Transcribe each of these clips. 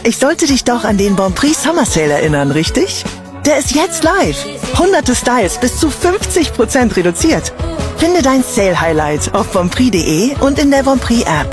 Ich sollte dich doch an den Bonprix Summer Sale erinnern, richtig? Der ist jetzt live. Hunderte Styles bis zu 50% reduziert. Finde dein Sale-Highlight auf bonprix.de und in der Bonprix App.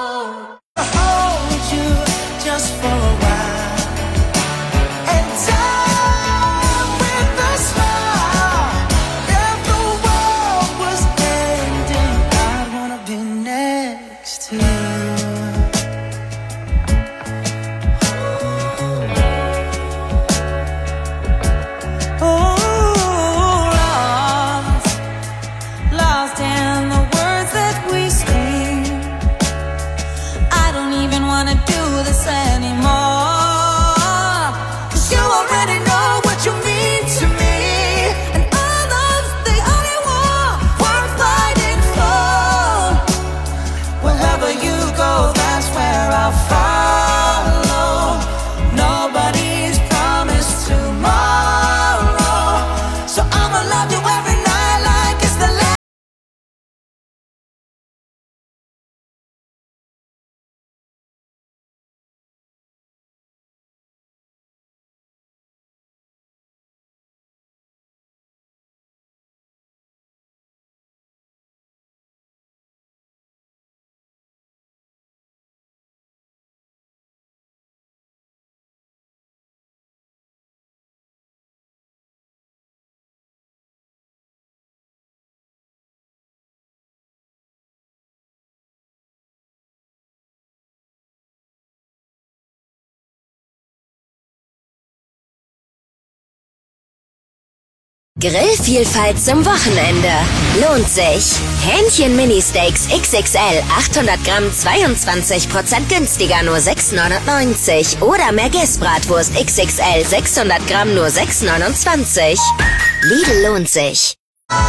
Grillvielfalt zum Wochenende. Lohnt sich. Hähnchen Mini-Steaks XXL 800 Gramm 22% günstiger, nur 6,99. Oder Merguez-Bratwurst XXL 600 Gramm nur 6,29. Lidl lohnt sich.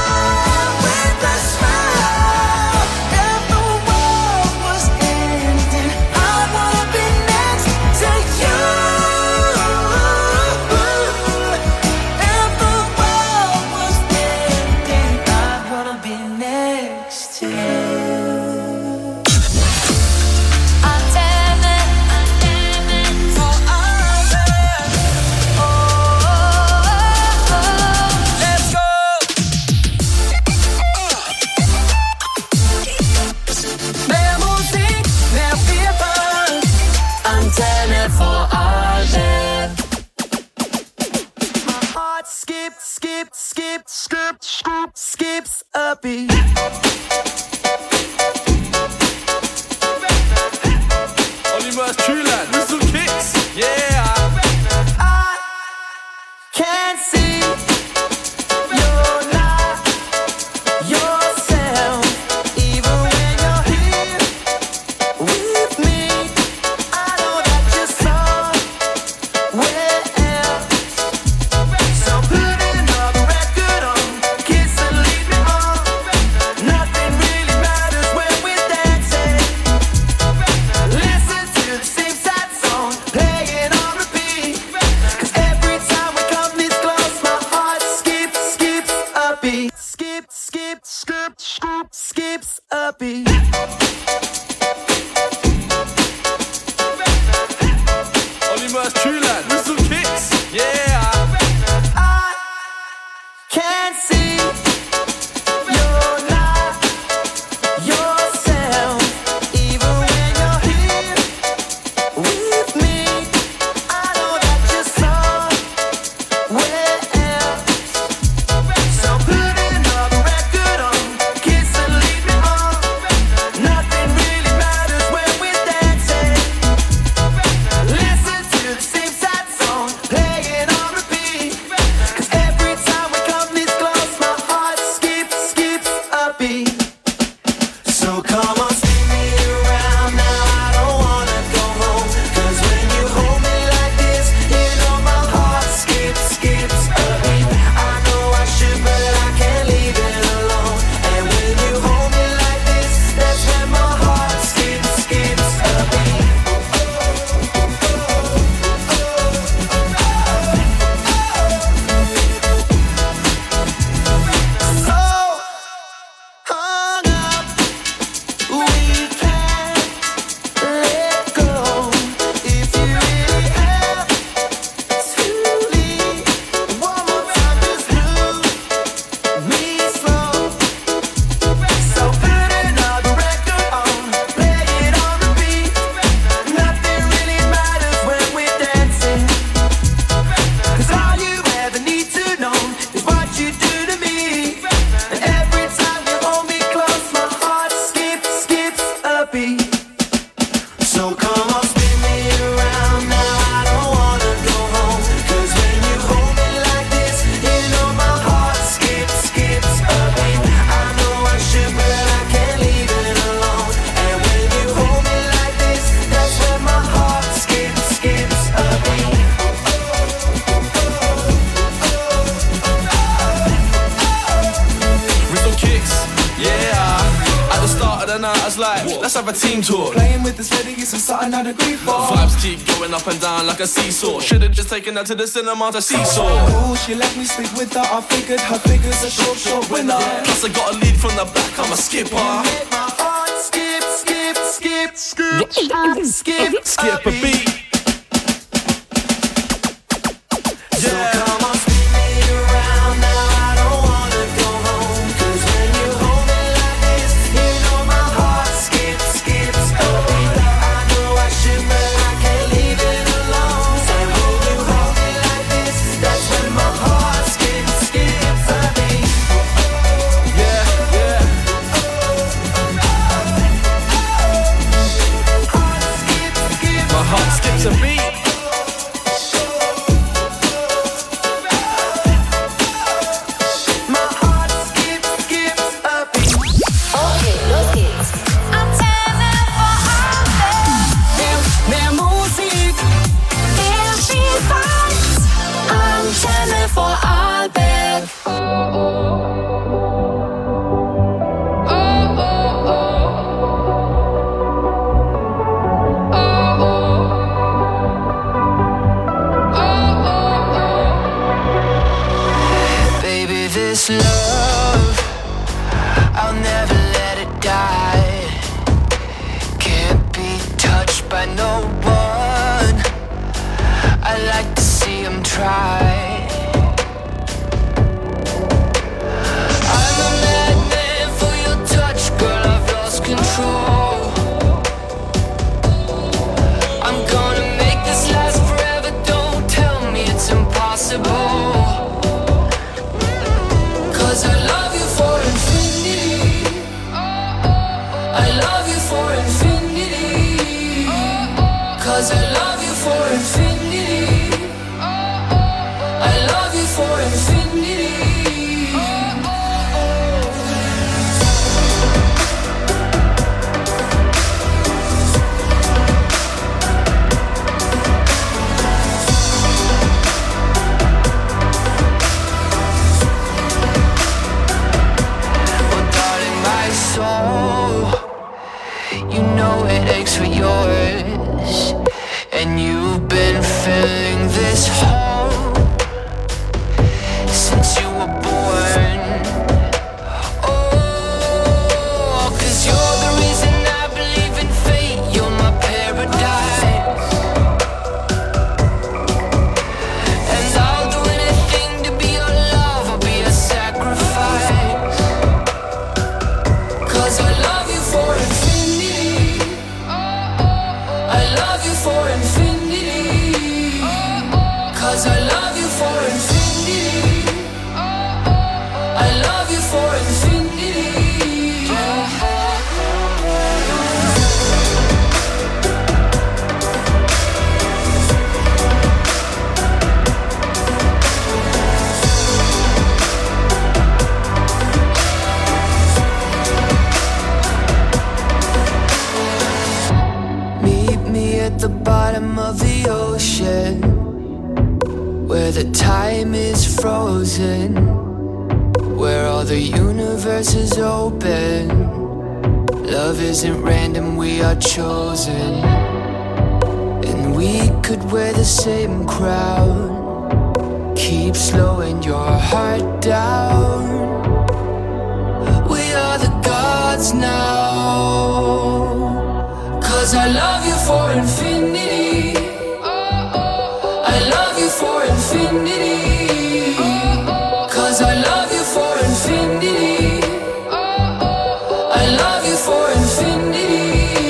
Skips a beat. Oliver Kühler, Whistle Kicks, yeah. I can't see you're not yourself, even when you're here with me. I know that you're somewhere else, so put another record on. Nothing really matters when we're dancing. Listen to the same sad song playing on repeat. 'Cause every time we come this close, let's have a team talk. Playing with this lady isn't something I'd agree for. Vibes keep going up and down like a seesaw. Should've just taken her to the cinema to seesaw. Ooh, she let me sleep with her. I figured her figure's a short winner. Plus I got a lead from the back, I'm a skipper. Make my heart skip, skip, skip, skip, skip, Skip a beat. So come on, spin me around now. I don't wanna go home. 'Cause when you hold me like this, you know my heart skips, skips a beat. I know I should, but I can't leave it alone. So when you hold me like this, that's when my heart skips, skips a beat. Yeah, yeah. My heart skips a beat. My heart skips, skips a beat. Okay, los geht's. Antenne vor Albert. Mehr Musik. Mehr Vielfalt. Antenne vor Albert. Baby, this love, I'll never let it die. Can't be touched by no one. I like to see him try. I'm a madman for your touch, girl, I've lost control. I'm gonna make this last forever, don't tell me it's impossible. 'Cause I love you for infinity. I love you for infinity. 'Cause I love you for infinity. I love you for infinity. Oh, darling, my soul, you know it aches for yours. And you've been filling this hole since you were born. Oh, 'cause you're the reason I believe in fate. You're my paradise. And I'll do anything to be your love. I'll be a sacrifice. 'Cause I love you for infinity. I love you for infinity. 'Cause I love you for infinity. I love you for infinity. Meet me at the bottom of the ocean, where the time is frozen, where all the universe is open. Love isn't random, we are chosen. And we could wear the same crown. Keep slowing your heart down. We are the gods now. 'Cause I love you for infinity. I love you for infinity. 'Cause I love you for infinity. I love you for infinity.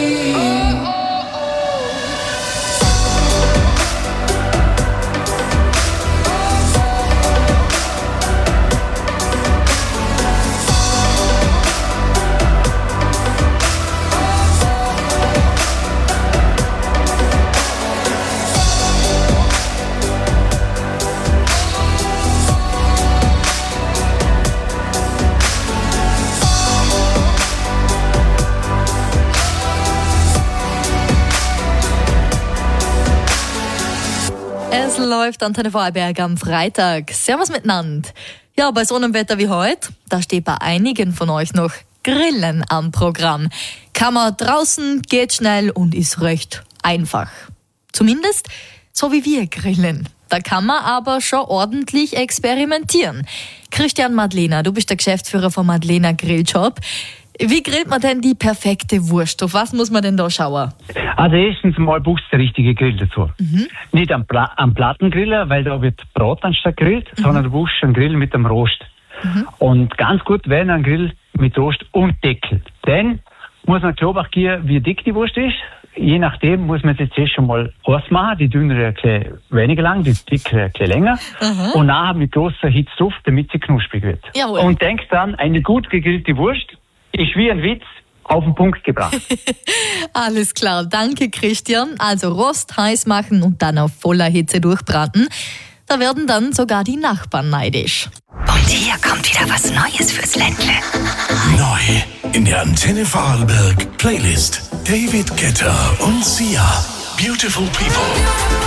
Es läuft Antenne Vorarlberg am Freitag. Servus miteinander. Ja, bei so einem Wetter wie heute, da steht bei einigen von euch noch Grillen am Programm. Kann man draußen, geht schnell und ist recht einfach. Zumindest so wie wir grillen. Da kann man aber schon ordentlich experimentieren. Christian Madlener, du bist der Geschäftsführer vom Madlener Grilljob. Wie grillt man denn die perfekte Wurst? Auf was muss man denn da schauen? Also erstens mal brauchst du der richtige Grill dazu. Nicht am Plattengriller, weil da wird Brot anstatt grillt, sondern du brauchst einen Grill mit einem Rost. Und ganz gut wäre ein Grill mit Rost und Deckel. Dann muss man klar geben, wie dick die Wurst ist. Je nachdem muss man jetzt zuerst schon mal ausmachen, die dünnere ein bisschen weniger lang, die dickere ein bisschen länger. Und nachher mit grosser Hitze drauf, damit sie knusprig wird. Jawohl. Und denk dran, eine gut gegrillte Wurst ist wie ein Witz auf den Punkt gebracht. Alles klar, danke Christian. Also Rost heiß machen und dann auf voller Hitze durchbraten. Da werden dann sogar die Nachbarn neidisch. Und hier kommt wieder was Neues fürs Ländle. Neu in der Antenne Vorarlberg Playlist. David Guetta und Sia. Beautiful People.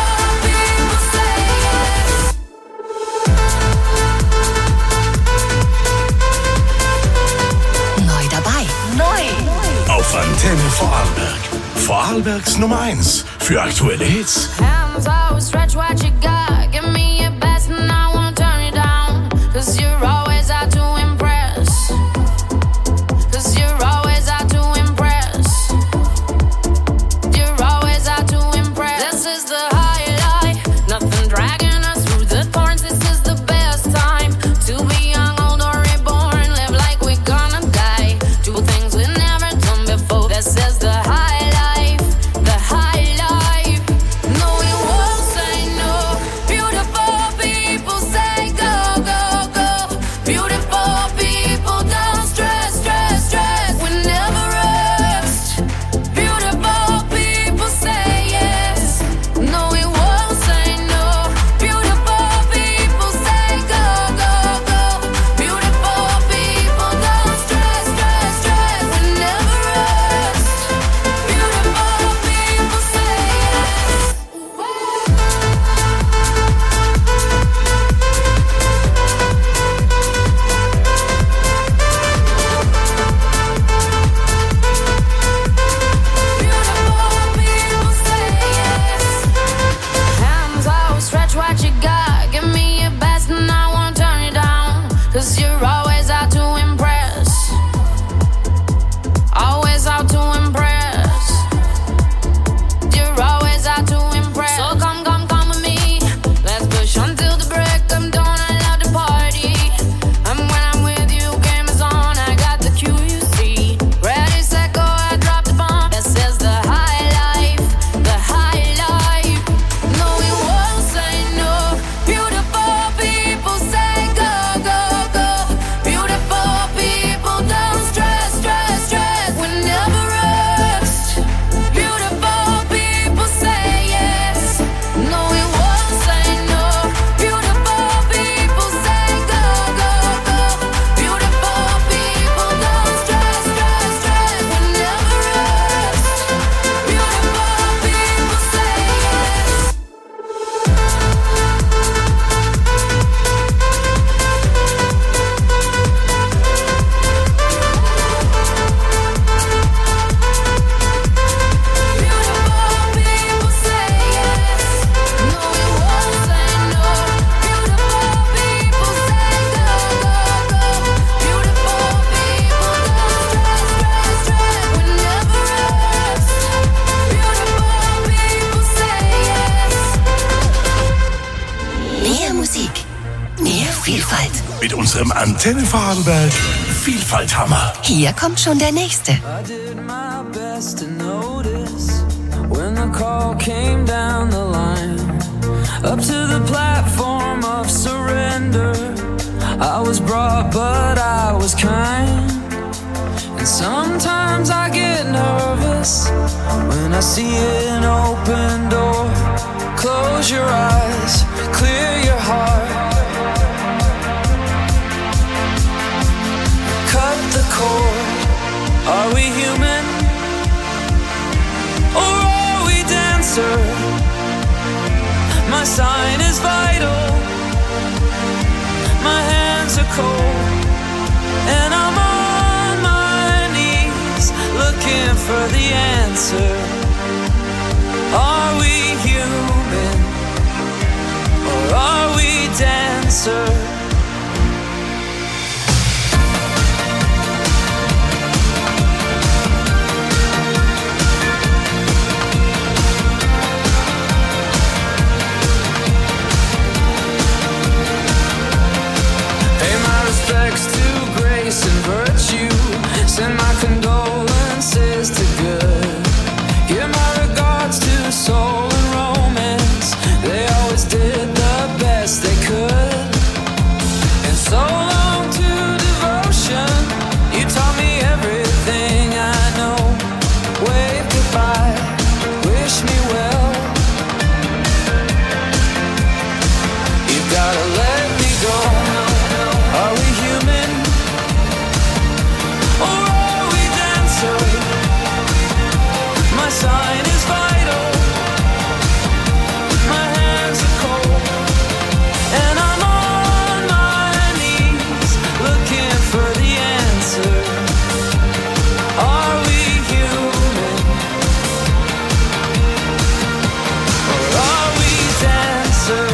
Neu dabei. Auf Antenne Vorarlberg. Vorarlbergs Nummer 1 für aktuelle Hits. Hands out, stretch what you got. Give me your best and I won't turn it down. 'Cause you're always out to impress. 'Cause you're always out to impress. You're always out to impress. This is the highlight. Nothing dragging us through the thorns. This is the best time to be young, old or reborn. Live like we're gonna die. Do things we've never done before. This is the high life. The high life. No, we won't say no. Beautiful people say go, go, go. Beautiful people don't stress, stress, stress. We never rest. Beautiful people say yes. No, we won't say no. Beautiful people say go, go, go. Beautiful people don't stress, stress, stress. We never rest. Beautiful people say yes. Beautiful people say yes. Hands out, stretch what you got. Give me your best and I won't turn it down. 'Cause you're always out to impress. Always out to impress. You're always out to impress. So come, come, come with me. Let's push until the break of dawn. I love the party. And when I'm with you, game is on. I got the cue, you see. Ready, set, go, I drop the bomb. This is the high life. The high life. No, we won't say no. Beautiful people say go, go, go. Beautiful people don't stress, stress, stress. We never rest. Beautiful people say yes. No, we won't say no. Beautiful people say go, go, go. Beautiful people don't stress, stress, stress. We never rest. Beautiful people say yes. Beautiful people say yes. No, we won't say no. Beautiful people say go, go, go. Beautiful people don't stress, stress, stress. We never rest. Beautiful people say yes. Mehr Musik. Mehr Vielfalt. Mit unserem Antenne Vorarlberg Vielfalthammer. Hier kommt schon der nächste. I did my best to notice when the call came down the line. Up to the platform of surrender. I was brought, but I was kind. And sometimes I get nervous when I see an open door. Close your eyes, clear your heart. Cut the cord. Are we human? Or are we dancer? My sign is vital. My hands are cold. And I'm on my for the answer. Are we human or are we dancer? Respects to grace and virtue. Send my condolences to good. Give my regards to soul and romance. They always did the best they could. And so long to devotion. You taught me everything I know. Wave goodbye, wish me well. You've gotta let me go. Are we human or are we dancer? My sign is vital. My hands are cold and I'm on my knees looking for the answer. Are we human or are we dancer?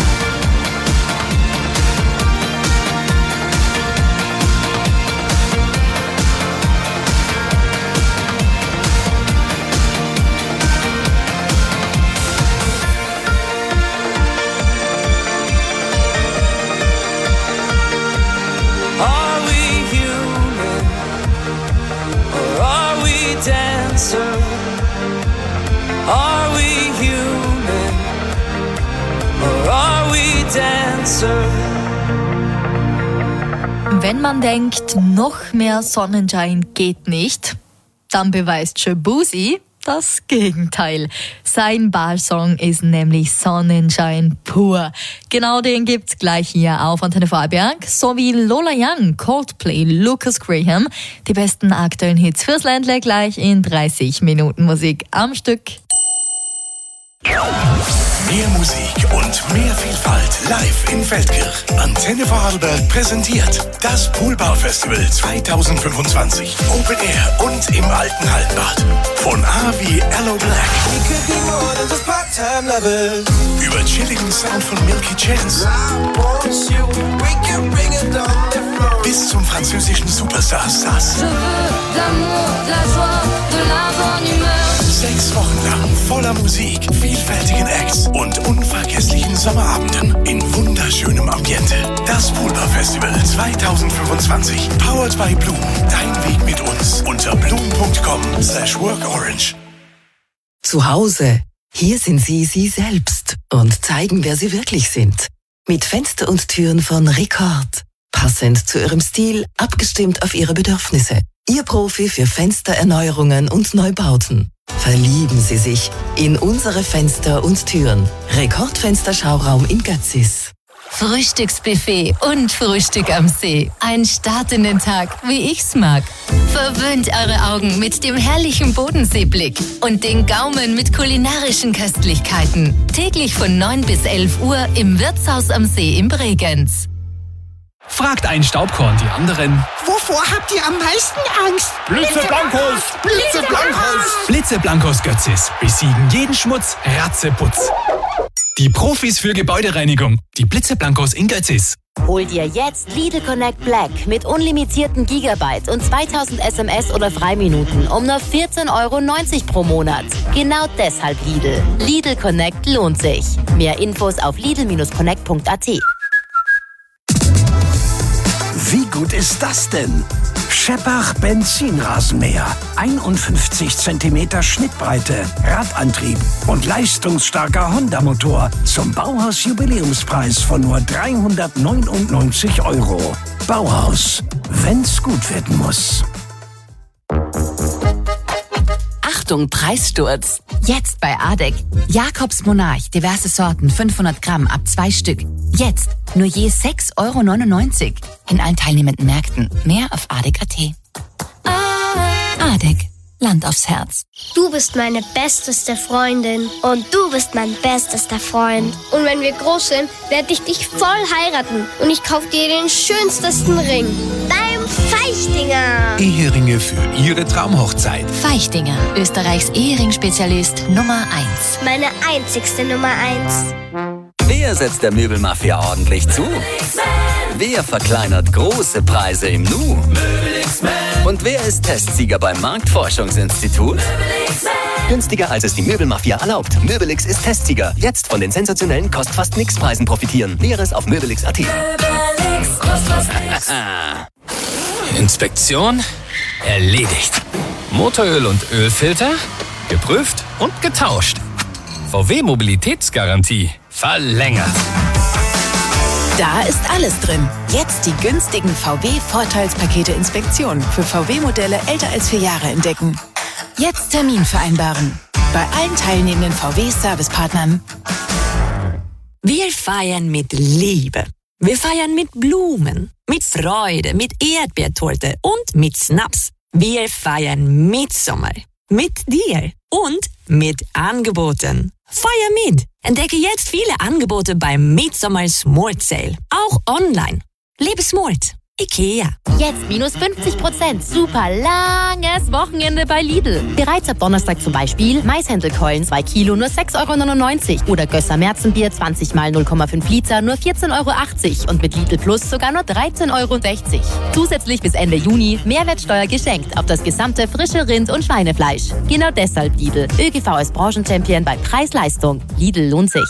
Are we human or are we dancer? Wenn man denkt, noch mehr Sonnenschein geht nicht, dann beweist Shaboozey das Gegenteil. Sein Ballsong ist nämlich Sonnenschein pur. Genau den gibt's gleich hier auf Antenne Vorarlberg, sowie Lola Young, Coldplay, Lucas Graham. Die besten aktuellen Hits fürs Ländle gleich in 30 Minuten Musik am Stück. Mehr Musik und mehr Vielfalt live in Feldkirch. Antenne Vorarlberg präsentiert das Poolbaufestival 2025. Open Air und im alten Hallenbad. Von A wie Aloe Black. Über chilligen Sound von Milky Chance. Bis zum französischen Superstar Sass. 6 Wochen lang voller Musik, vielfältigen Acts und unvergesslichen Sommerabenden in wunderschönem Ambiente. Das Poolbaufestival 2025. Powered by Bloom. Dein Weg mit uns unter bloom.com/workorange. Zu Hause. Hier sind Sie selbst und zeigen, wer Sie wirklich sind. Mit Fenster und Türen von Record. Passend zu Ihrem Stil, abgestimmt auf Ihre Bedürfnisse. Ihr Profi für Fenstererneuerungen und Neubauten. Verlieben Sie sich in unsere Fenster und Türen. Rekordfensterschauraum in Götzis. Frühstücksbuffet und Frühstück am See. Ein Start in den Tag, wie ich's mag. Verwöhnt eure Augen mit dem herrlichen Bodenseeblick und den Gaumen mit kulinarischen Köstlichkeiten. Täglich von 9 bis 11 Uhr im Wirtshaus am See in Bregenz. Fragt ein Staubkorn die anderen. Wovor habt ihr am meisten Angst? Blitzeblankos! Blitzeblankos! Blitzeblankos Götzis besiegen jeden Schmutz ratzeputz. Die Profis für Gebäudereinigung. Die Blitzeblankos in Götzis. Hol dir jetzt Lidl Connect Black mit unlimitierten Gigabyte und 2000 SMS oder Freiminuten um nur 14,90 € pro Monat. Genau deshalb Lidl. Lidl Connect lohnt sich. Mehr Infos auf lidl-connect.at. Wie gut ist das denn? Scheppach Benzinrasenmäher. 51 cm Schnittbreite, Radantrieb und leistungsstarker Honda-Motor zum Bauhaus-Jubiläumspreis von nur 399 €. Bauhaus, wenn's gut werden muss. Achtung, Preissturz. Jetzt bei ADEC. Jakobs Monarch, diverse Sorten, 500 Gramm ab 2 Stück. Jetzt nur je 6,99 € in allen teilnehmenden Märkten. Mehr auf ADEC.at. ADEC. Land aufs Herz. Du bist meine besteste Freundin und du bist mein bestester Freund. Und wenn wir groß sind, werde ich dich voll heiraten und ich kaufe dir den schönsten Ring. Dein Feichtinger. Eheringe für Ihre Traumhochzeit. Feichtinger, Österreichs Ehering-Spezialist Nummer 1. Meine einzigste Nummer 1. Wer setzt der Möbelmafia ordentlich zu? Wer verkleinert große Preise im Nu? Und wer ist Testsieger beim Marktforschungsinstitut? Günstiger als es die Möbelmafia erlaubt. Möbelix ist Testsieger. Jetzt von den sensationellen Kost-fast-nix-Preisen profitieren. Näheres auf möbelix.at. Inspektion erledigt. Motoröl und Ölfilter geprüft und getauscht. VW Mobilitätsgarantie verlängert. Da ist alles drin. Jetzt die günstigen VW-Vorteilspakete Inspektion für VW-Modelle älter als 4 Jahre entdecken. Jetzt Termin vereinbaren. Bei allen teilnehmenden VW-Servicepartnern. Wir feiern mit Liebe. Wir feiern mit Blumen, mit Freude, mit Erdbeertorte und mit Snaps. Wir feiern Mitsommer. Mit dir und mit Angeboten. Feier mit! Entdecke jetzt viele Angebote beim Midsummer Smart Sale. Auch online. Lebe smart. IKEA. Jetzt minus 50%. Super langes Wochenende bei Lidl. Bereits ab Donnerstag zum Beispiel Maishändelkeulen 2 Kilo nur 6,99 € oder Gösser Märzenbier 20 mal 0,5 Liter nur 14,80 € und mit Lidl Plus sogar nur 13,60 €. Zusätzlich bis Ende Juni Mehrwertsteuer geschenkt auf das gesamte frische Rind- und Schweinefleisch. Genau deshalb Lidl. ÖGV als Branchenchampion bei Preis-Leistung. Lidl lohnt sich.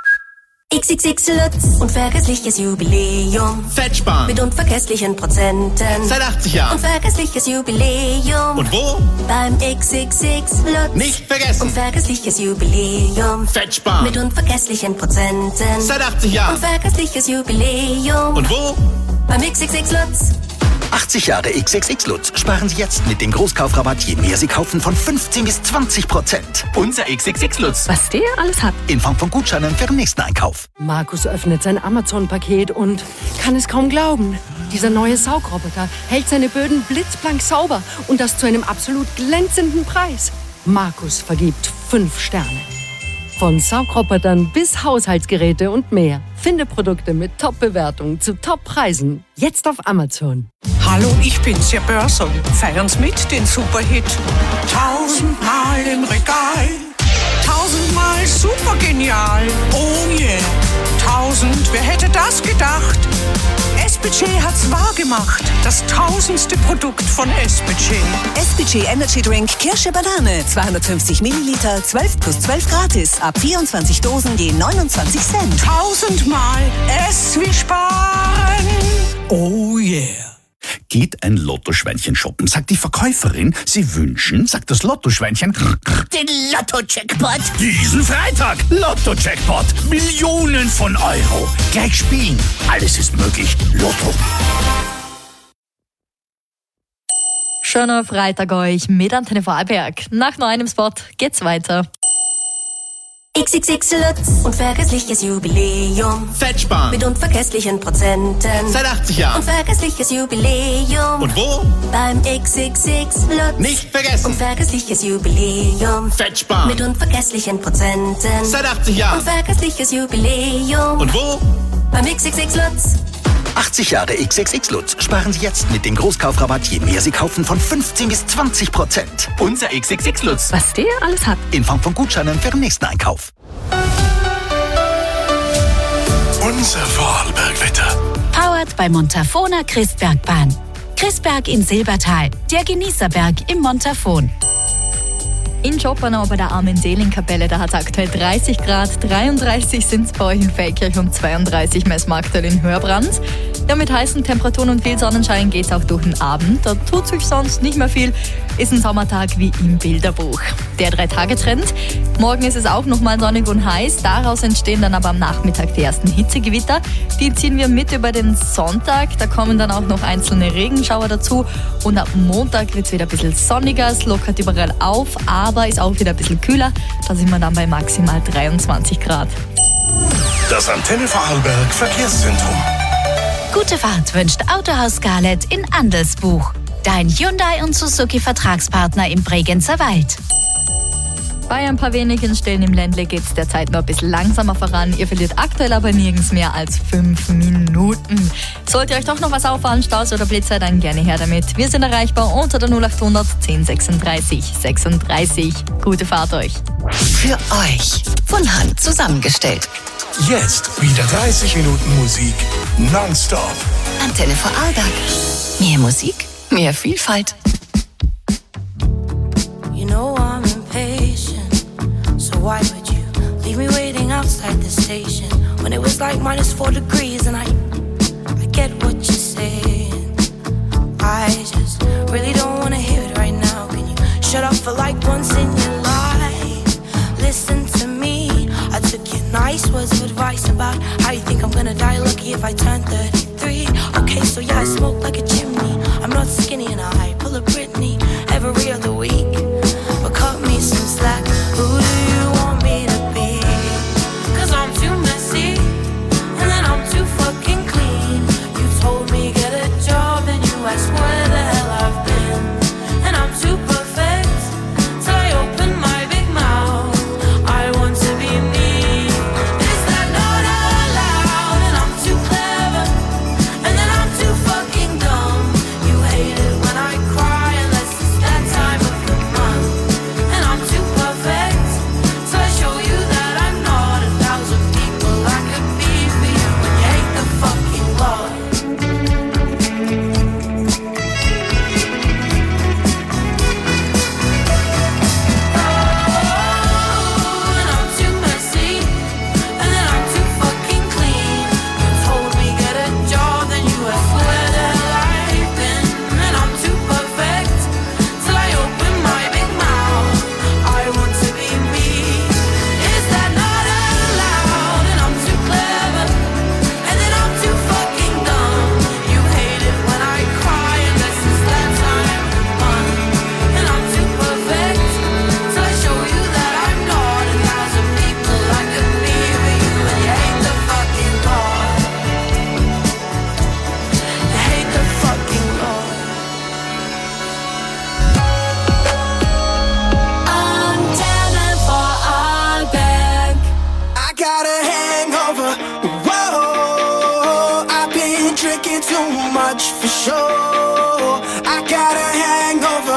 XXX Lutz, unvergessliches Jubiläum. Fettsparen. Mit unvergesslichen Prozenten. Seit 80 Jahren. Unvergessliches Jubiläum. Und wo? Beim XXX Lutz. Nicht vergessen. Unvergessliches Jubiläum. Fettsparen. Mit unvergesslichen Prozenten. Seit 80 Jahren. Unvergessliches Jubiläum. Und wo? Beim XXX Lutz. 80 Jahre XXX Lutz. Sparen Sie jetzt mit dem Großkaufrabatt, je mehr Sie kaufen, von 15 bis 20%. Unser XXX Lutz. Was der alles hat. In Form von Gutscheinen für den nächsten Einkauf. Markus öffnet sein Amazon-Paket und kann es kaum glauben. Dieser neue Saugroboter hält seine Böden blitzblank sauber und das zu einem absolut glänzenden Preis. Markus vergibt 5 Sterne. Von Saugrobotern bis Haushaltsgeräte und mehr. Finde Produkte mit Top-Bewertungen zu Top-Preisen. Jetzt auf Amazon. Hallo, ich bin's, Ihr Börser. Feiern's mit, den Superhit. 1000-mal im Regal. 1000-mal supergenial. Oh yeah. 1000, wer hätte das gedacht? SPC hat's wahr gemacht. Das 1000. Produkt von SPC. SPC Energy Drink Kirsche Banane. 250 Milliliter, 12 plus 12 gratis. Ab 24 Dosen je 29 Cent. 1000-mal S wie sparen. Oh yeah. Geht ein Lottoschweinchen shoppen, sagt die Verkäuferin, sie wünschen, sagt das Lottoschweinchen, Den Lotto-Jackpot. diesen Freitag Lotto-Jackpot, Millionen von Euro. Gleich spielen, alles ist möglich. Lotto. Schöner Freitag euch mit Antenne Vorarlberg. Nach nur einem Spot geht's weiter. XXX Lutz, unvergessliches Jubiläum. Fettsparen. Mit unvergesslichen Prozenten. Seit 80 Jahren. Unvergessliches Jubiläum. Und wo? Beim XXX Lutz. Nicht vergessen. Unvergessliches Jubiläum. Fettsparen. Mit unvergesslichen Prozenten. Seit 80 Jahren. Unvergessliches Jubiläum. Und wo? Beim XXX Lutz. 80 Jahre XXX Lutz. Sparen Sie jetzt mit dem Großkaufrabatt, je mehr Sie kaufen, von 15 bis 20%. Unser XXX Lutz. Was der alles hat. In Form von Gutscheinen für den nächsten Einkauf. Unser Vorarlbergwetter. Powered bei Montafona Christbergbahn. Christberg in Silbertal, der Genießerberg im Montafon. In Schopernau bei der Armen-Seelen-Kapelle, da hat es aktuell 30 Grad, 33 sind es bei euch in Feldkirch und 32 messen wir aktuell in Hörbrand. Ja, mit heißen Temperaturen und viel Sonnenschein geht es auch durch den Abend. Da tut sich sonst nicht mehr viel. Ist ein Sommertag wie im Bilderbuch. Der 3-Tage-Trend. Morgen ist es auch nochmal sonnig und heiß. Daraus entstehen dann aber am Nachmittag die ersten Hitzegewitter. Die ziehen wir mit über den Sonntag. Da kommen dann auch noch einzelne Regenschauer dazu. Und ab Montag wird es wieder ein bisschen sonniger. Es lockert überall auf, aber ist auch wieder ein bisschen kühler. Da sind wir dann bei maximal 23 Grad. Das Antenne Vorarlberg Verkehrszentrum. Gute Fahrt wünscht Autohaus Scarlett in Andelsbuch. Dein Hyundai und Suzuki Vertragspartner im Bregenzer Wald. Bei ein paar wenigen Stellen im Ländle geht es derzeit noch ein bisschen langsamer voran. Ihr verliert aktuell aber nirgends mehr als 5 Minuten. Sollte euch doch noch was auffallen, Staus oder Blitzer, dann gerne her damit. Wir sind erreichbar unter der 0800 1036 36. Gute Fahrt euch. Für euch von Hand zusammengestellt. Jetzt wieder 30 Minuten Musik nonstop. Antenne Vorarlberg. Mehr Musik, mehr Vielfalt. You know I'm impatient, so why would you leave me waiting outside the station when it was like -4 degrees and I get what you're saying. I just really don't wanna hear it right now. Can you shut up for like once in your life? Listen to me. I took your nice words of advice about how you think I'm gonna die lucky if I turn 33. Okay, so yeah, I smoke like a chimney. I'm not skinny and I pull a Britney every other week. But cut me some slack. Who do you want me to be? 'Cause I'm too messy and then I'm too fucking clean. You told me get a job and you asked where the hell I've been. And I'm too perfect till I open my big mouth. I want to be me. Is that not allowed? And I'm too clever and then I'm too fucking dumb. You hate it when I cry unless it's that time of the month. And I'm too perfect so I show you that I'm not 1,000 people I could be for you when you hate the fucking love. And I'm too messy and then I'm too fucking clean. You told me get a job then you asked where the hell I've been. And I'm too perfect till I open my big mouth. I want to be me. Is that not allowed? And I'm too clever and then I'm too fucking dumb. You hate it when I cry unless it's that time of the month. And I'm too perfect till I show you that I'm not 1,000 people I could be for you. And you hate the fucking Lord. You hate the fucking Lord. Antenne Vorarlberg. I got a hangover. Whoa, I've been drinking too much for sure. I got a hangover.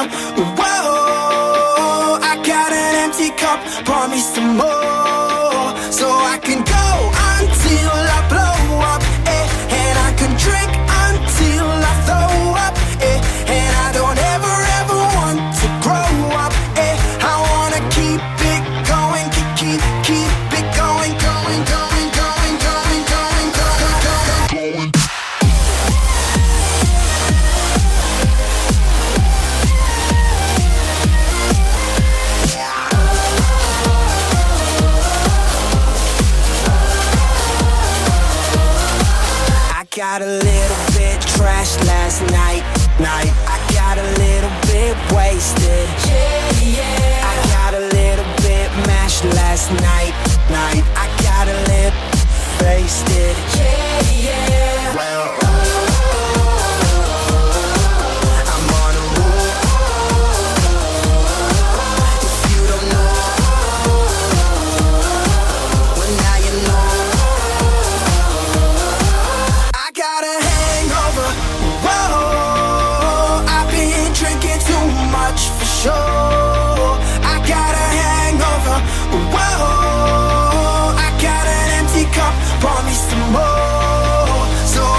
Whoa, I got an empty cup. Pour me some more so I can go until I blow up. And I can drink until I throw up. And I don't ever want to grow up. I wanna keep it going, keep it going, going, going, going, going, going, going, going. I got a little bit trashed last night. I got a little bit wasted. I got a little bit mashed last night. I got a little wasted. Well, I'm on a roll. If you don't know, well now you know. I got a hangover. Whoa, I've been drinking too much for sure. I got a hangover. Whoa, I got an empty cup. Pour me some more so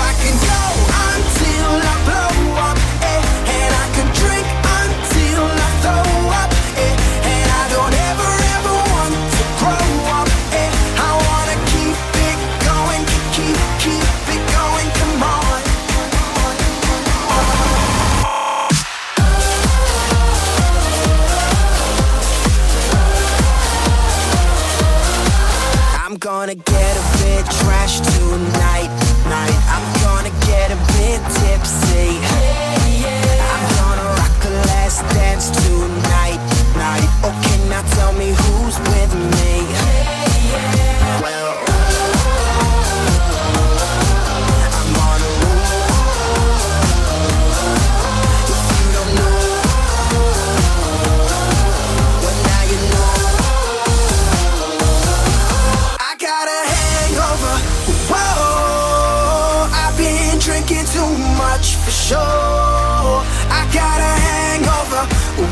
drinking too much for sure. I got a hangover,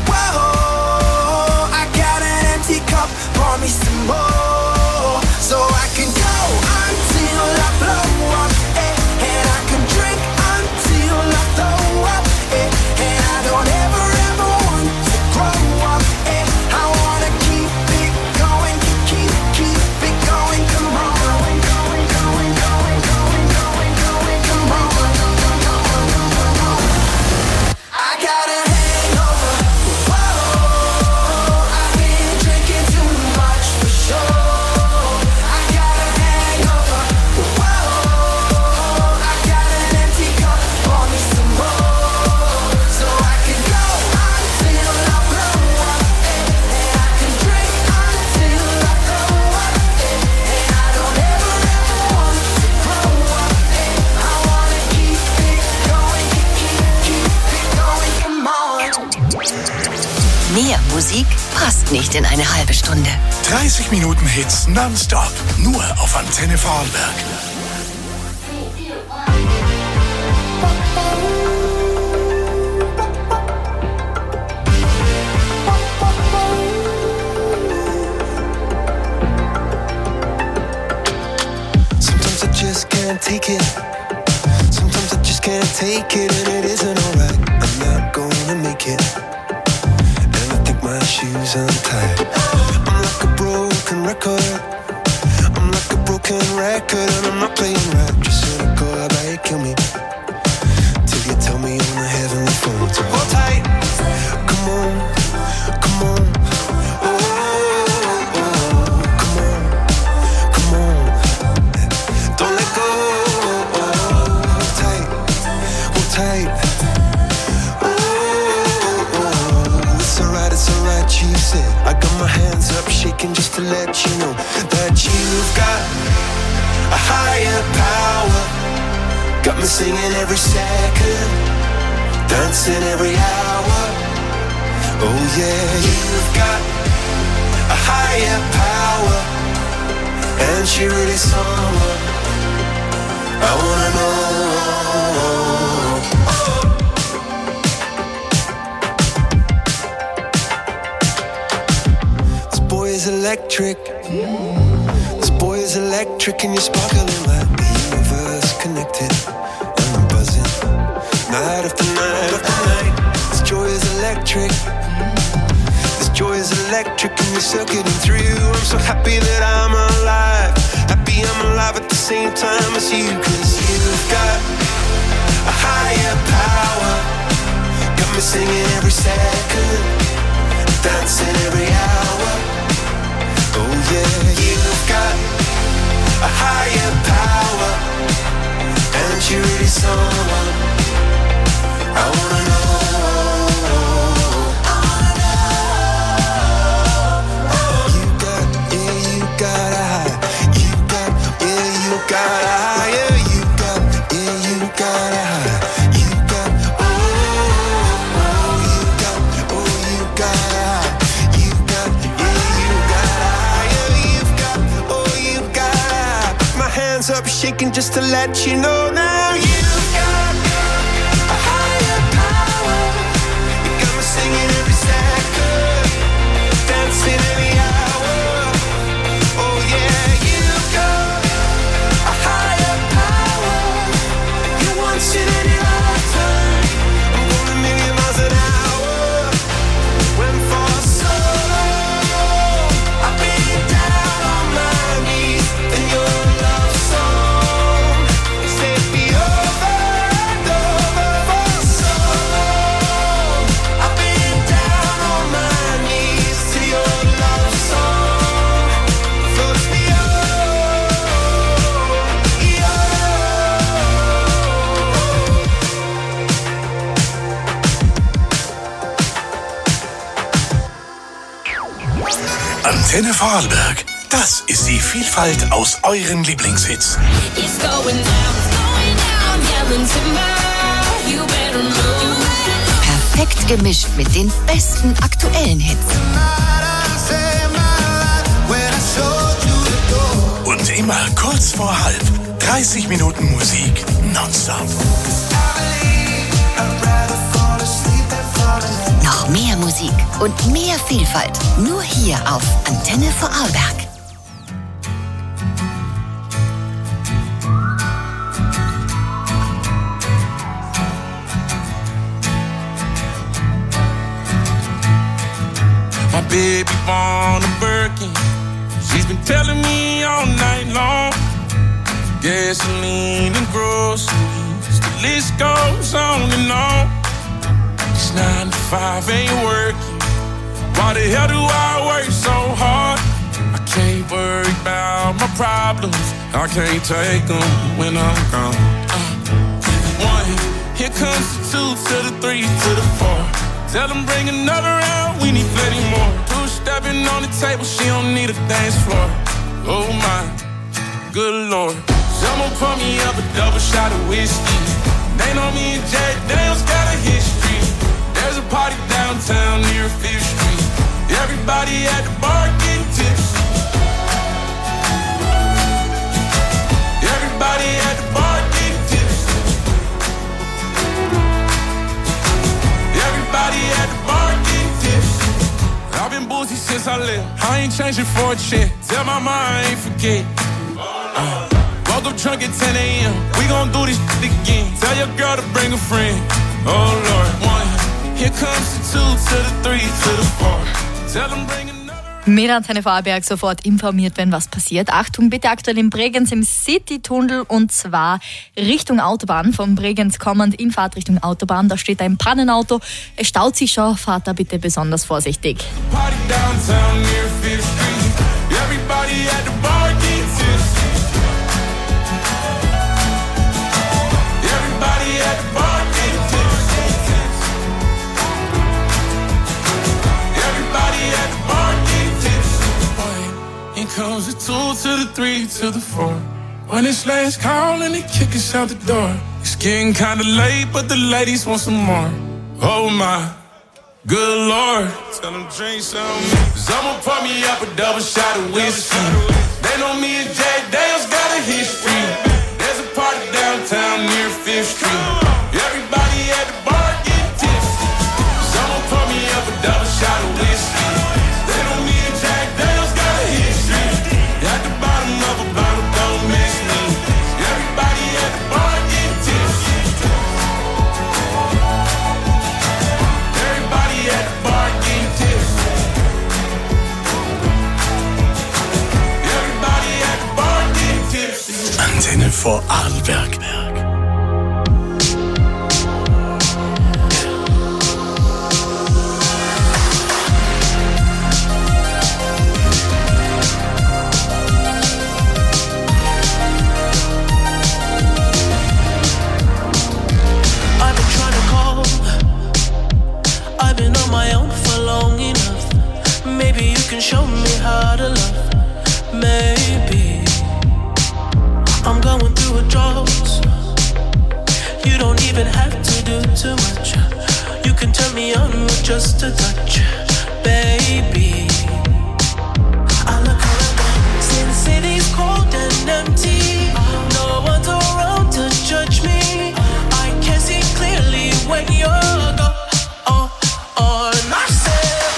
whoa. I got an empty cup, pour me some more. So I can go until I blow up, and I can drink until I throw up, and I don't ever want to grow up, I wanna keep it going, keep it going, come on. I got a hangover, whoa. I've been drinking too much for sure. I got a hangover, whoa. I got an empty cup, pour me some more. So I can go until I blow up, and I can drink until I throw up, and I don't ever want to grow up, I wanna keep it going, keep it going, come on. Mehr Musik passt nicht in eine halbe Stunde. 30 Minuten Hits nonstop. Nur auf Antenne Vorarlberg. Sometimes I just can't take it. Sometimes I just can't take it, and it isn't alright. I'm not gonna make it, and I think my shoes untied. I'm like a broken record. I'm like a broken record, and I'm not playing right. Just cynical, how about you kill me till you tell me on the heavenly phone to hold tight. Come on, come on. Oh, come on, come on. Don't let go. Hold tight, hold tight. It's alright, you said. I got my hands up shaking just to let you know that you've got a higher power. Got me singing every second, dancing every hour. Oh yeah, you've got a higher power, and she really someone I wanna know. This boy is electric. This boy is electric, and you're sparkling like the universe connected. And I'm buzzing night after night after night. This joy is electric. This joy is electric, and you're circuiting through. I'm so happy that I'm alive. Happy I'm alive at the same time as you, 'cause you've got a higher power. Got me singing every second, dancing every hour. Oh yeah, you've got a higher power, and you're really someone I wanna know. You got, yeah, you got a high. You got, yeah, you got a higher. You got, yeah, you got a high. You got, oh, you got, oh, you got a high. You got, yeah, you got a higher. You've got, oh, you got a high. My hands up shaking just to let you know now. You've got a higher power. You got me singing every second, dancing every hour. Oh yeah, you've got a higher power. You once in any lifetime. I'm going a million miles an hour. When for so long I've been down on my knees, and your love song set me over and over. For so long I've been down on my knees till your love song floats me Antenne Vorarlberg. Das ist die Vielfalt aus euren Lieblingshits. It's going down, yelling timber. You better move. Perfekt gemischt mit den besten aktuellen Hits. Und immer kurz vor halb. 30 Minuten Musik nonstop. Noch mehr Musik und mehr Vielfalt. Nur hier auf Antenne Vorarlberg. My baby born a Birkin. She's been telling me all night long. Gasoline and groceries, the list goes on and on. It's 9 to 5, ain't working. Why the hell do I work so hard? I can't worry about my problems. I can't take them when I'm gone. 1, here comes the 2 to the 3 to the 4. Tell them bring another round, we need plenty more. 2 stepping on the table, she don't need a dance floor. Oh my, good Lord. Someone pour me up a double shot of whiskey. They know me and Jack Daniels got a history. There's a party downtown near 5th Street. Everybody at the bar getting tipsy. Everybody at the bar getting tipsy. Everybody at the bar getting tipsy. I've been boozy since I left. I ain't changing for a check. Tell my mom I ain't forget. Woke up drunk at 10 a.m. We gon' do this shit again. Tell your girl to bring a friend. Oh Lord. 1, here comes the 2 to the 3 to the 4. Tell them bring another. Mit Antenne Vorarlberg sofort informiert, wenn was passiert. Achtung, bitte aktuell in Bregenz im City-Tunnel und zwar Richtung Autobahn. Von Bregenz kommend in Fahrt Richtung Autobahn. Da steht ein Pannenauto. Es staut sich schon. Fahrt da bitte besonders vorsichtig. Party downtown near 5th Street. Everybody at the bar getting tipsy. Everybody at the bar getting tipsy. Everybody at the bar getting tipsy. Here comes the 2 to the 3 to the 4. When it's last call and they kick us out the door. It's getting kinda late, but the ladies want some more. Oh my, good Lord. Tell them drink some. Someone pour me up a double shot of whiskey. They know me and Jack Daniels got a history. There's a party downtown near 5th Street. Everybody at the bar getting tipsy. Someone pour me up a double shot of whiskey. They know me and Jack Daniels got a history. At the bottom of a bottle, don't miss me. Everybody at the bar getting tipsy. Everybody at the bar getting tipsy. Everybody at the bar getting tipsy. Antenne Vorarlberg. I've been trying to call. I've been on my own for long enough. Maybe you can show me how to love. Maybe I'm going through a drought. You don't even have to do too much. You can turn me on with just a touch, baby. I look around since city's cold and empty. No one's around to judge me. I can see clearly when you're gone. And I said,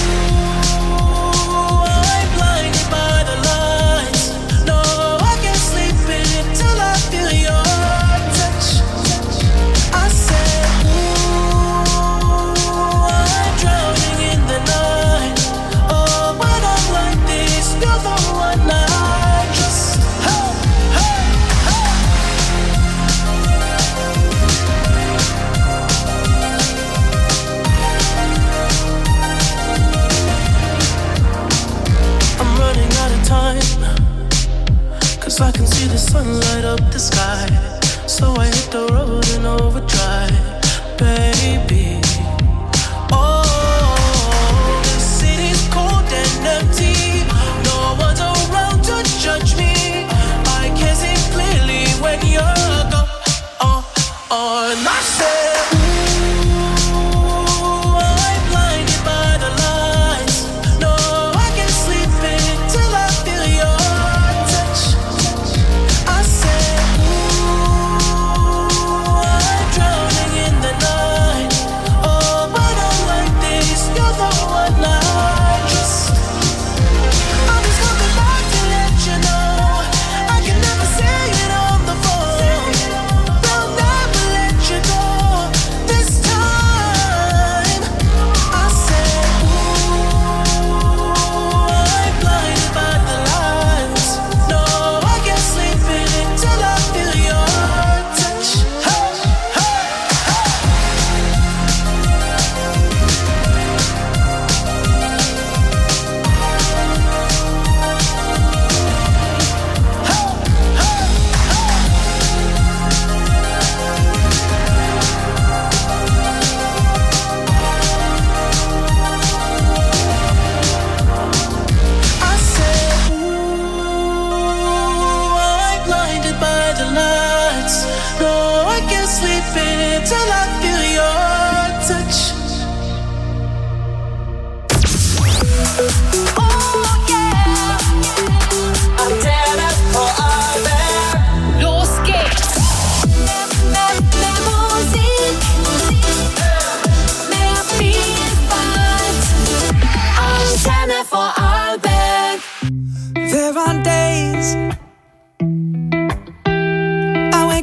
ooh, I'm blinded by the lights. No, I can't sleep until I feel your touch. I said, ooh, I'm drowning in the night.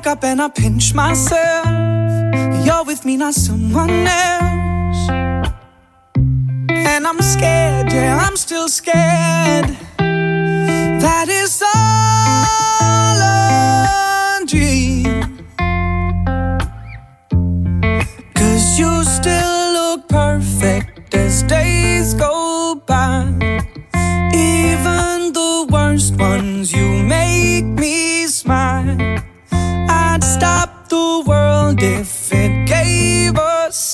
up and I pinch myself. You're with me, not someone else. And I'm scared, yeah, I'm still scared. That is all a dream. 'Cause you still look perfect as days go by. Even the worst ones, you make me smile. I'd stop the world if it gave us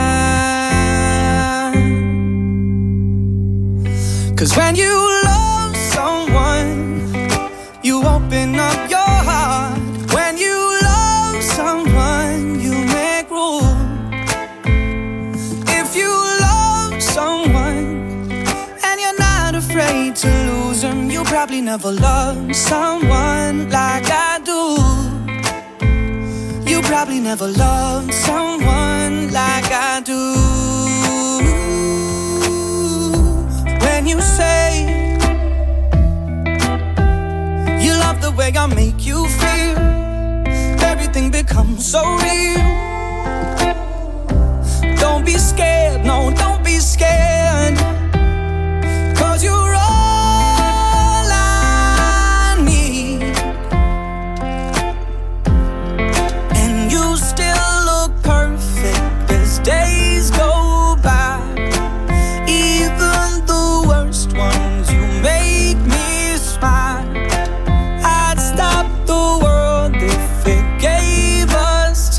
time. 'Cause when you love someone, you open up your heart. When you love someone, you make room. If you love someone and you're not afraid to lose them, you probably never loved someone like I do. You probably never loved someone like I do. When you say you love the way I make you feel, everything becomes so real. Don't be scared, no, don't be scared. 'Cause you're all I need. And you still look perfect as days go by. Even the worst ones, you make me smile. I'd stop the world if it gave us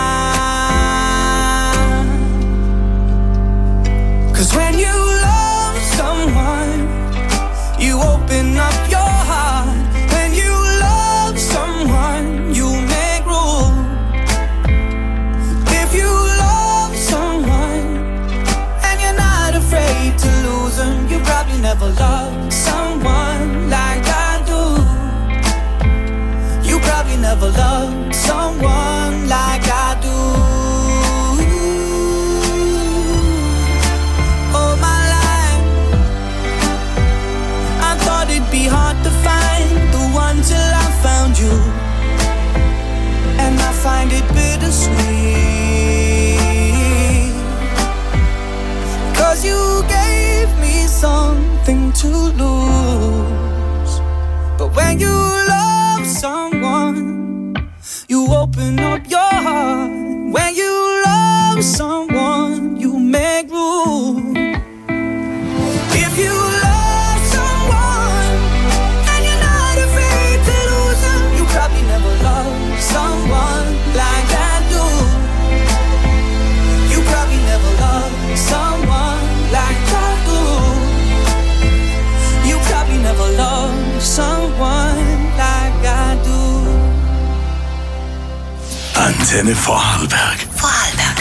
time. 'Cause when you love someone, you open up your heart. When you love someone, you make room. If you love someone and you're not afraid to lose them, you probably never loved someone like I do. You probably never loved someone like I do. All my life, I thought it'd be hard to find the one till I found you. And I find it bittersweet. 'Cause you gave me something to lose. But when you love someone, you open up your heart. When you love someone, you make room. If you love someone and you're not afraid to lose them, you probably never loved someone like I do. You probably never loved someone like I do. You probably never loved someone like I do. Antenne Vorarlberg. Vorarlberg.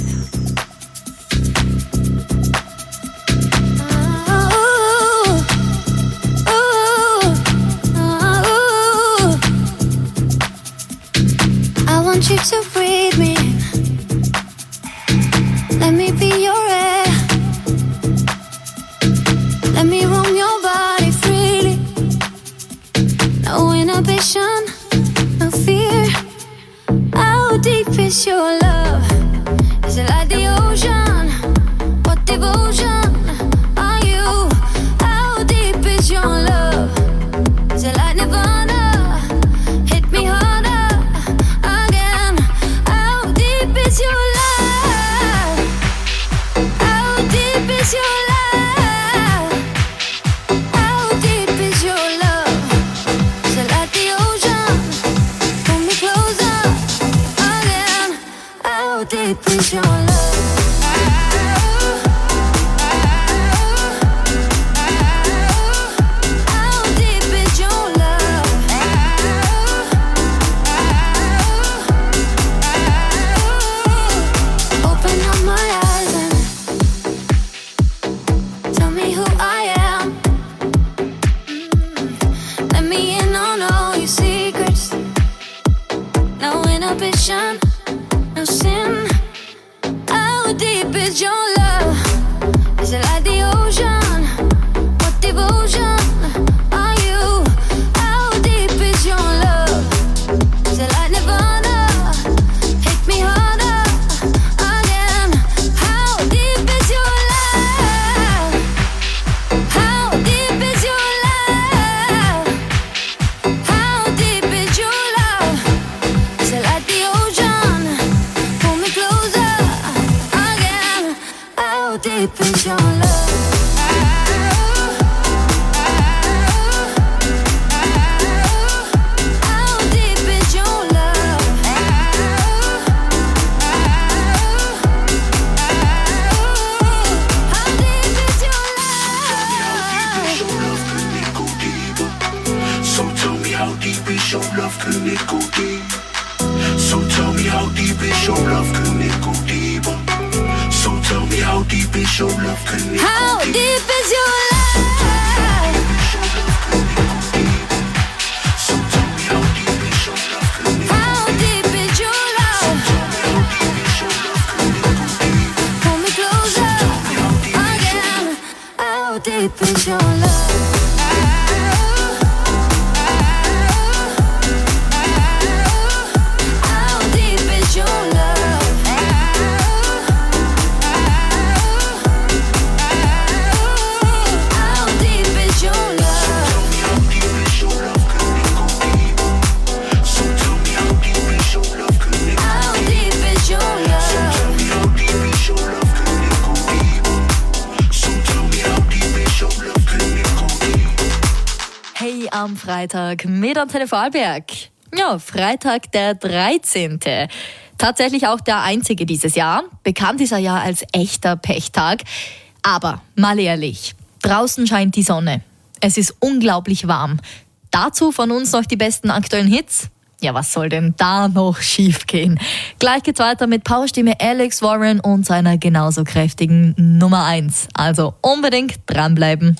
I want you to breathe me. Let me be your air. Let me roam your body freely. No inhibition, no fear. How deep is your love? Is it like the ocean? What devotion are you? How deep is your love? Is it like Nirvana? Hit me harder again. How deep is your love? How deep is your love? How deep is your love? Is it like the ocean? Pull me closer again. How deep is your love? How deep is your love? Open up my eyes and tell me who I am. Let me in on all your secrets. No inhibition, no sin. How deep is your love? Is it like the ocean? What devotion are you? How deep is your love? Is it like Nirvana? deep is your love? Your love, can it go deep? So tell me how deep is your love, can it go deeper? So tell me how deep is your love, can it go deeper? How deep is your love? So tell me how deep is your love, can it go deeper? How deep is your love? Pull me closer again. How deep is your love? Am Freitag mit Antenne Vorarlberg. Ja, Freitag der 13. Tatsächlich auch der einzige dieses Jahr. Bekannt ist er ja als echter Pechtag. Aber mal ehrlich, draußen scheint die Sonne. Es ist unglaublich warm. Dazu von uns noch die besten aktuellen Hits. Ja, was soll denn da noch schief gehen? Gleich geht's weiter mit Powerstimme Alex Warren und seiner genauso kräftigen Nummer 1. Also unbedingt dranbleiben.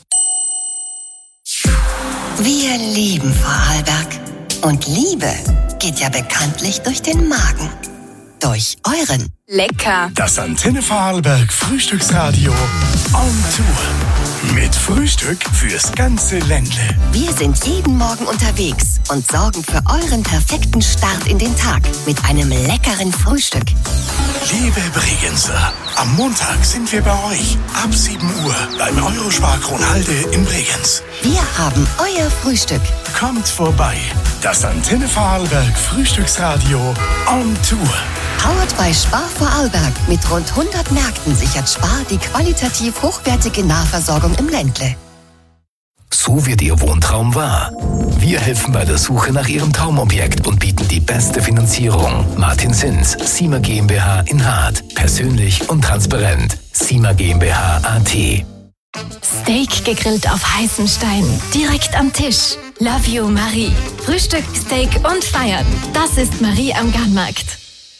Wir lieben Vorarlberg. Und Liebe geht ja bekanntlich durch den Magen. Durch euren. Lecker. Das Antenne Vorarlberg Frühstücksradio on Tour. Mit Frühstück fürs ganze Ländle. Wir sind jeden Morgen unterwegs und sorgen für euren perfekten Start in den Tag mit einem leckeren Frühstück. Liebe Bregenzer, am Montag sind wir bei euch ab 7 Uhr beim Eurospar Kronhalde in Bregenz. Wir haben euer Frühstück. Kommt vorbei. Das Antenne Vorarlberg Frühstücksradio on Tour. Powered by Spar Vorarlberg. Mit rund 100 Märkten sichert Spar die qualitativ hochwertige Nahversorgung im Ländle. So wird Ihr Wohntraum wahr. Wir helfen bei der Suche nach Ihrem Traumobjekt und bieten die beste Finanzierung. Martin Sins, SIMA GmbH in Hart. Persönlich und transparent. SIMA GmbH AT. Steak gegrillt auf heißen Steinen, direkt am Tisch. Love you, Marie. Frühstück, Steak und Feiern. Das ist Marie am Garnmarkt.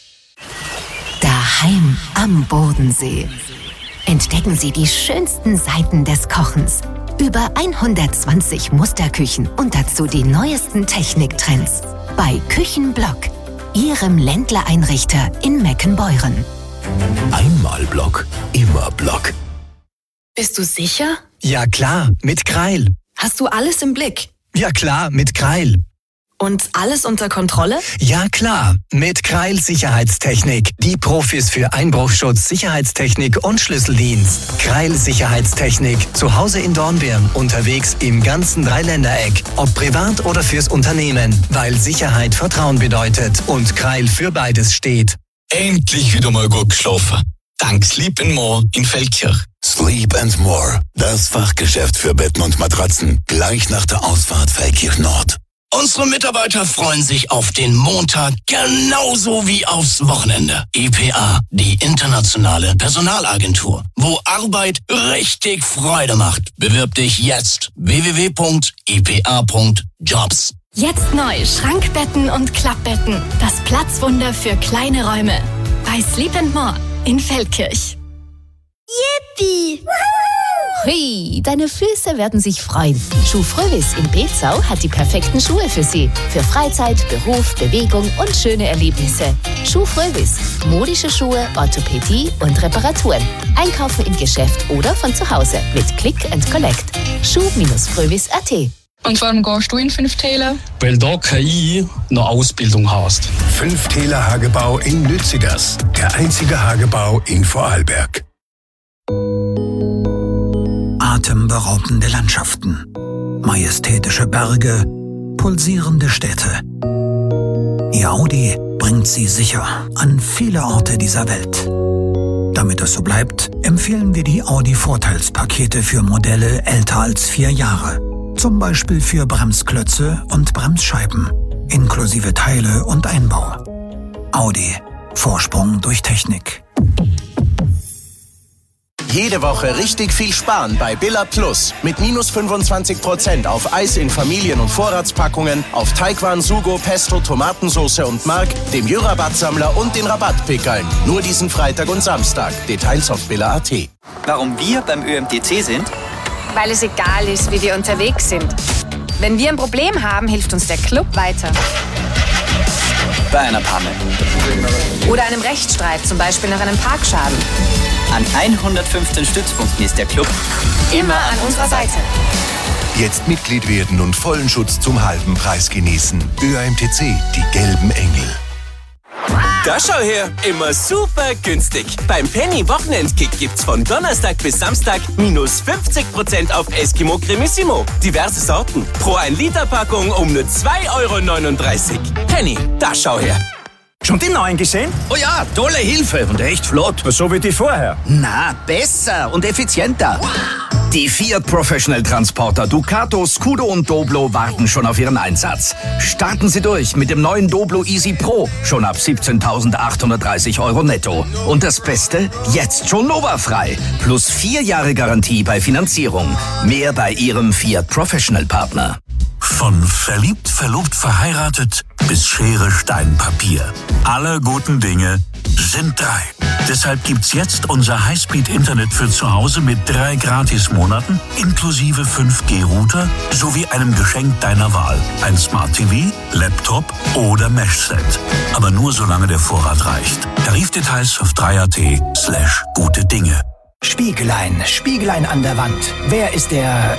Daheim am Bodensee. Entdecken Sie die schönsten Seiten des Kochens. Über 120 Musterküchen und dazu die neuesten Techniktrends. Bei Küchenblock, Ihrem Ländler-Einrichter in Meckenbeuren. Einmal Block, immer Block. Bist du sicher? Ja klar, mit Kreil. Hast du alles im Blick? Ja klar, mit Kreil. Und alles unter Kontrolle? Ja klar, mit Kreil Sicherheitstechnik. Die Profis für Einbruchschutz, Sicherheitstechnik und Schlüsseldienst. Kreil Sicherheitstechnik. Zu Hause in Dornbirn, unterwegs im ganzen Dreiländereck. Ob privat oder fürs Unternehmen. Weil Sicherheit Vertrauen bedeutet und Kreil für beides steht. Endlich wieder mal gut geschlafen. Dank Sleep & More in Feldkirch. Sleep & More, das Fachgeschäft für Betten und Matratzen. Gleich nach der Ausfahrt Feldkirch Nord. Unsere Mitarbeiter freuen sich auf den Montag genauso wie aufs Wochenende. IPA, die internationale Personalagentur, wo Arbeit richtig Freude macht. Bewirb dich jetzt. www.ipa.jobs. Jetzt neu Schrankbetten und Klappbetten. Das Platzwunder für kleine Räume. Bei Sleep & More in Feldkirch. Yippie! Hui, deine Füße werden sich freuen. Schuh Frövis in Bezau hat die perfekten Schuhe für Sie. Für Freizeit, Beruf, Bewegung und schöne Erlebnisse. Schuh Frövis. Modische Schuhe, Orthopädie und Reparaturen. Einkaufen im Geschäft oder von zu Hause mit Click and Collect. Schuh-Frövis.at. Und warum gehst du in 5 Täler? Weil da KI noch Ausbildung hast. 5 Täler Hagebau in Lützigers. Der einzige Hagebau in Vorarlberg. Atemberaubende Landschaften, majestätische Berge, pulsierende Städte. Ihr Audi bringt Sie sicher an viele Orte dieser Welt. Damit es so bleibt, empfehlen wir die Audi-Vorteilspakete für Modelle älter als 4 Jahre. Zum Beispiel für Bremsklötze und Bremsscheiben, inklusive Teile und Einbau. Audi. Vorsprung durch Technik. Jede Woche richtig viel sparen bei Billa Plus. Mit minus 25% auf Eis in Familien- und Vorratspackungen, auf Teigwaren, Sugo, Pesto, Tomatensauce und Mark, dem Jü-Rabattsammler und den Rabattpickeln. Nur diesen Freitag und Samstag. Details auf Billa.at. Warum wir beim ÖMTC sind? Weil es egal ist, wie wir unterwegs sind. Wenn wir ein Problem haben, hilft uns der Club weiter. Bei einer Panne. Oder einem Rechtsstreit, zum Beispiel nach einem Parkschaden. An 115 Stützpunkten ist der Club immer an unserer Seite. Jetzt Mitglied werden und vollen Schutz zum halben Preis genießen. ÖAMTC, die gelben Engel. Da schau her, immer super günstig. Beim Penny Wochenendkick gibt's von Donnerstag bis Samstag minus 50% auf Eskimo Cremissimo. Diverse Sorten. Pro 1 Liter Packung um nur 2,39 €. Penny, da schau her. Schon die neuen gesehen? Oh ja, tolle Hilfe und echt flott. So wie die vorher. Na, besser und effizienter. Die Fiat Professional Transporter Ducato, Scudo und Doblo warten schon auf ihren Einsatz. Starten Sie durch mit dem neuen Doblo Easy Pro, schon ab 17.830 € netto. Und das Beste, jetzt schon Nova frei. Plus 4 Jahre Garantie bei Finanzierung. Mehr bei Ihrem Fiat Professional Partner. Von verliebt, verlobt, verheiratet bis Schere, Stein, Papier. Alle guten Dinge sind 3. Deshalb gibt's jetzt unser Highspeed-Internet für zu Hause mit 3 Gratismonaten inklusive 5G-Router sowie einem Geschenk deiner Wahl. Ein Smart TV, Laptop oder Meshset. Aber nur solange der Vorrat reicht. Tarifdetails auf 3at/gute Dinge. Spiegelein, Spiegelein an der Wand. Wer ist der,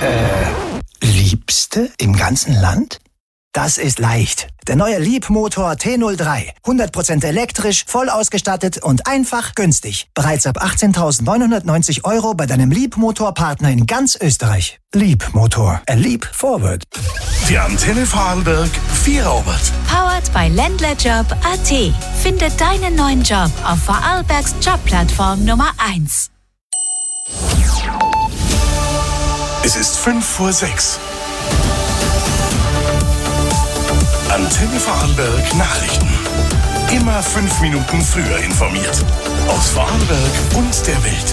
Liebste im ganzen Land? Das ist leicht. Der neue Liebmotor T03. 100% elektrisch, voll ausgestattet und einfach günstig. Bereits ab 18.990 € bei deinem Liebmotor-Partner in ganz Österreich. Liebmotor. A leap forward. Die Antenne Vorarlberg, Vierobert. Powered by Ländlerjob.at. Finde deinen neuen Job auf Vorarlbergs Jobplattform Nummer 1. Es ist 5:06 Uhr. Antenne Vorarlberg Nachrichten. Immer 5 Minuten früher informiert. Aus Vorarlberg und der Welt.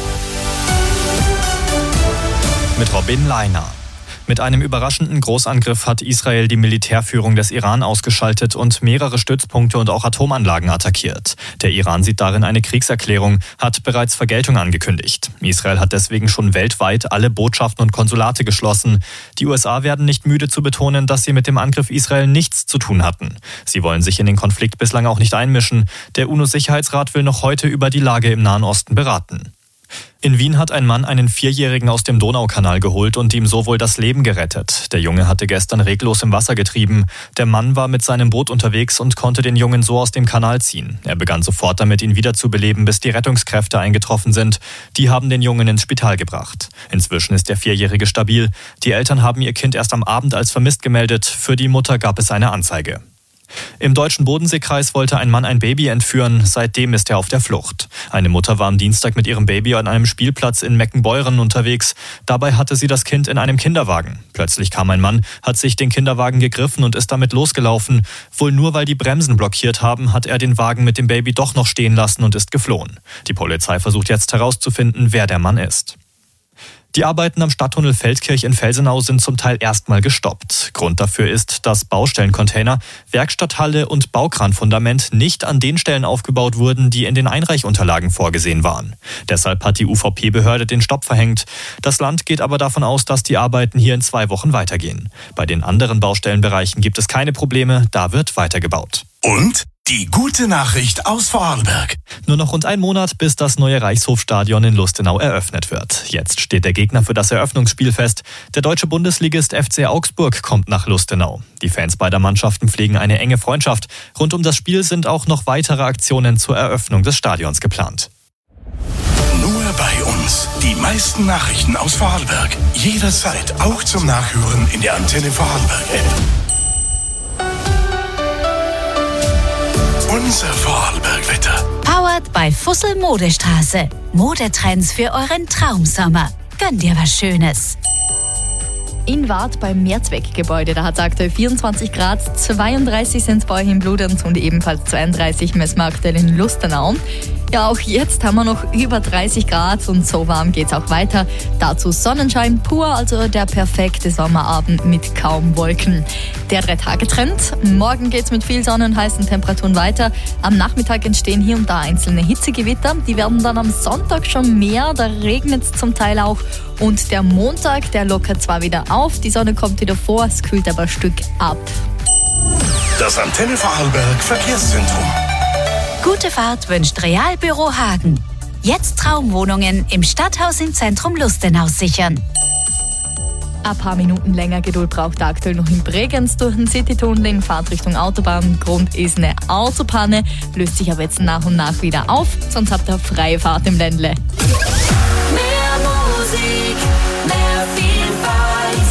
Mit Robin Leiner. Mit einem überraschenden Großangriff hat Israel die Militärführung des Iran ausgeschaltet und mehrere Stützpunkte und auch Atomanlagen attackiert. Der Iran sieht darin eine Kriegserklärung, hat bereits Vergeltung angekündigt. Israel hat deswegen schon weltweit alle Botschaften und Konsulate geschlossen. Die USA werden nicht müde zu betonen, dass sie mit dem Angriff Israel nichts zu tun hatten. Sie wollen sich in den Konflikt bislang auch nicht einmischen. Der UNO-Sicherheitsrat will noch heute über die Lage im Nahen Osten beraten. In Wien hat ein Mann einen 4-Jährigen aus dem Donaukanal geholt und ihm so wohl das Leben gerettet. Der Junge hatte gestern reglos im Wasser getrieben. Der Mann war mit seinem Boot unterwegs und konnte den Jungen so aus dem Kanal ziehen. Er begann sofort damit, ihn wiederzubeleben, bis die Rettungskräfte eingetroffen sind. Die haben den Jungen ins Spital gebracht. Inzwischen ist der 4-Jährige stabil. Die Eltern haben ihr Kind erst am Abend als vermisst gemeldet. Für die Mutter gab es eine Anzeige. Im deutschen Bodenseekreis wollte ein Mann ein Baby entführen. Seitdem ist er auf der Flucht. Eine Mutter war am Dienstag mit ihrem Baby an einem Spielplatz in Meckenbeuren unterwegs. Dabei hatte sie das Kind in einem Kinderwagen. Plötzlich kam ein Mann, hat sich den Kinderwagen gegriffen und ist damit losgelaufen. Wohl nur, weil die Bremsen blockiert haben, hat er den Wagen mit dem Baby doch noch stehen lassen und ist geflohen. Die Polizei versucht jetzt herauszufinden, wer der Mann ist. Die Arbeiten am Stadttunnel Feldkirch in Felsenau sind zum Teil erstmal gestoppt. Grund dafür ist, dass Baustellencontainer, Werkstatthalle und Baukranfundament nicht an den Stellen aufgebaut wurden, die in den Einreichunterlagen vorgesehen waren. Deshalb hat die UVP-Behörde den Stopp verhängt. Das Land geht aber davon aus, dass die Arbeiten hier in 2 Wochen weitergehen. Bei den anderen Baustellenbereichen gibt es keine Probleme, da wird weitergebaut. Und die gute Nachricht aus Vorarlberg. Nur noch rund ein Monat, bis das neue Reichshofstadion in Lustenau eröffnet wird. Jetzt steht der Gegner für das Eröffnungsspiel fest. Der deutsche Bundesligist FC Augsburg kommt nach Lustenau. Die Fans beider Mannschaften pflegen eine enge Freundschaft. Rund um das Spiel sind auch noch weitere Aktionen zur Eröffnung des Stadions geplant. Nur bei uns. Die meisten Nachrichten aus Vorarlberg. Jederzeit auch zum Nachhören in der Antenne Vorarlberg-App. Unser Vorarlberg-Wetter. Powered Dort bei Fussel Modestraße. Modetrends für euren Traumsommer. Gönn dir was Schönes. In Waadt beim Mehrzweckgebäude, da hat es aktuell 24 Grad, 32 sind es bei euch in Bludenz und ebenfalls 32 messen wir aktuell in Lustenau. Ja, auch jetzt haben wir noch über 30 Grad und so warm geht's auch weiter. Dazu Sonnenschein pur, also der perfekte Sommerabend mit kaum Wolken. Der 3-Tage-Trend. Morgen geht's mit viel Sonne und heißen Temperaturen weiter. Am Nachmittag entstehen hier und da einzelne Hitzegewitter. Die werden dann am Sonntag schon mehr, da regnet es zum Teil auch. Und der Montag, der lockert zwar wieder auf, die Sonne kommt wieder vor, es kühlt aber ein Stück ab. Das Antenne Vorarlberg Verkehrszentrum. Gute Fahrt wünscht Realbüro Hagen. Jetzt Traumwohnungen im Stadthaus im Zentrum Lustenau sichern. Ein paar Minuten länger Geduld braucht er aktuell noch in Bregenz durch den Citytunnel in Fahrtrichtung Autobahn. Grund ist eine Autopanne, löst sich aber jetzt nach und nach wieder auf, sonst habt ihr freie Fahrt im Ländle. Mehr Musik, mehr Vielfalt.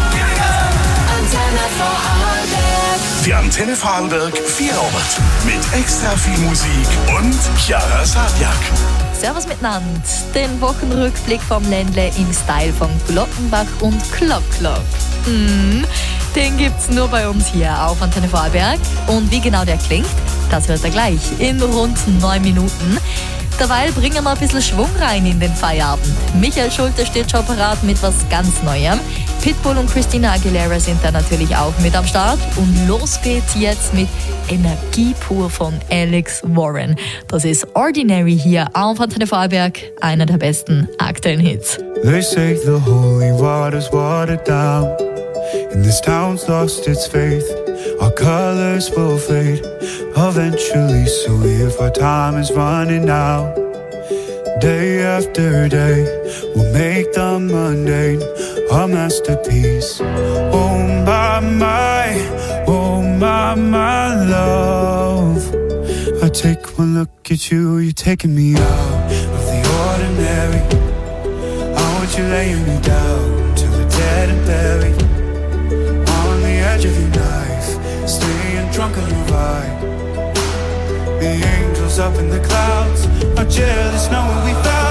Antenne Vorarlberg. Die Antenne Vorarlberg Vierabend mit extra viel Musik und Chiara Sabiak. Servus miteinander. Den Wochenrückblick vom Ländle im Style von Glockenbach und Klock Klock. Den gibt's nur bei uns hier auf Antenne Vorarlberg. Und wie genau der klingt, das hört ihr gleich in rund 9 Minuten. Derweil bringen wir ein bisschen Schwung rein in den Feierabend. Michael Schulte steht schon parat mit was ganz Neuem. Pitbull und Christina Aguilera sind da natürlich auch mit am Start. Und los geht's jetzt mit Energie pur von Alex Warren. Das ist Ordinary hier auf Antenne Vorarlberg, einer der besten aktuellen Hits. They say the holy water's watered down, and this town's lost its faith. Our colors will fade eventually, so if our time is running out, day after day, we'll make the mundane a masterpiece. Oh my, oh my love. I take one look at you, you're taking me out of the ordinary. I want you laying me down till we're dead and buried on the edge of your knife, staying drunk on your vibe. The angels up in the clouds are jealous knowing we found